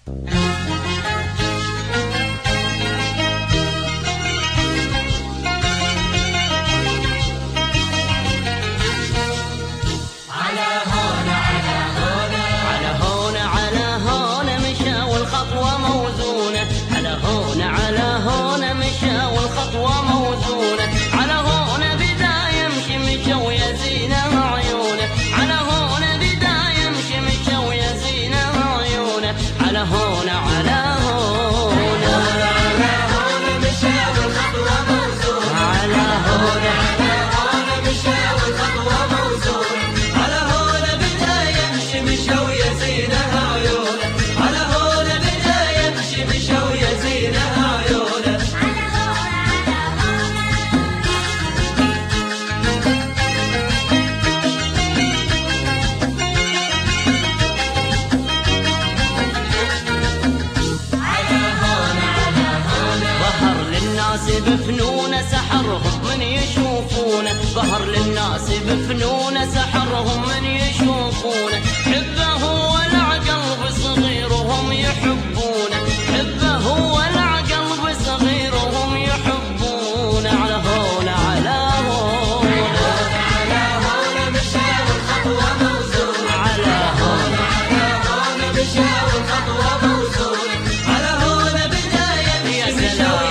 بفنون سحرهم من يشوفونه، ظهر للناس بفنون سحرهم من يشوفونه، حبه ولع قلب صغيرهم يحبونه، حبه ولع قلب صغيرهم يحبونه، على هون على هون على هون مشاو الخطوة موزونة، على هون مشاو الخطوة موزونة، على هون بداية يا سلام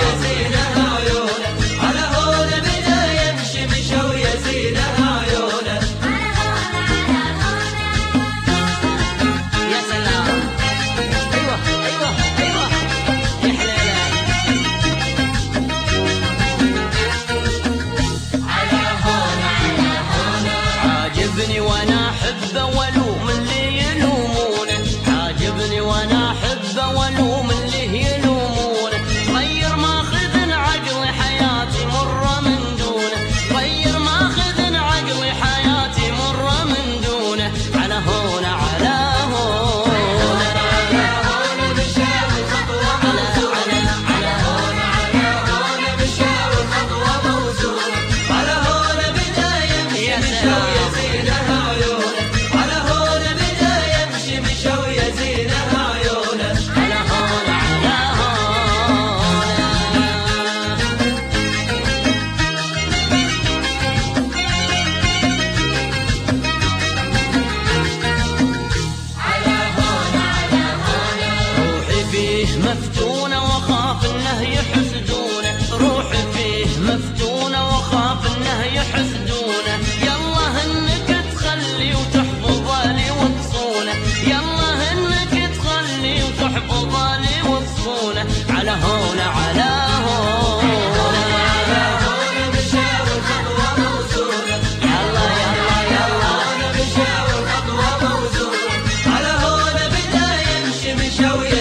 وانا احبه والوم اللي يلومونه، عاجبني وانا احبه والوم اللي يلومونه، غير ماخذ عقلي حياتي مره من دونه، غير ماخذ عقلي حياتي مره من دونه، على هون على هون على هون مشاوي الخطوه موزونه، على هون مشاوي الخطوه موزونه، على هون بدايه يا سلام مفتونة وخاف انه يحسدونه، روحي فيه مفتونة وخاف انه يحسدونه، يلا انك تخلي وتحفظ لي وتصونه، يلا انك تخلي وتحفظ لي وتصونه، على هون على هون على هون مشاوي الخطوة موزونة، يلا يلا يلا مشاوي الخطوة موزونة، على هون بداية يمشي مشاوي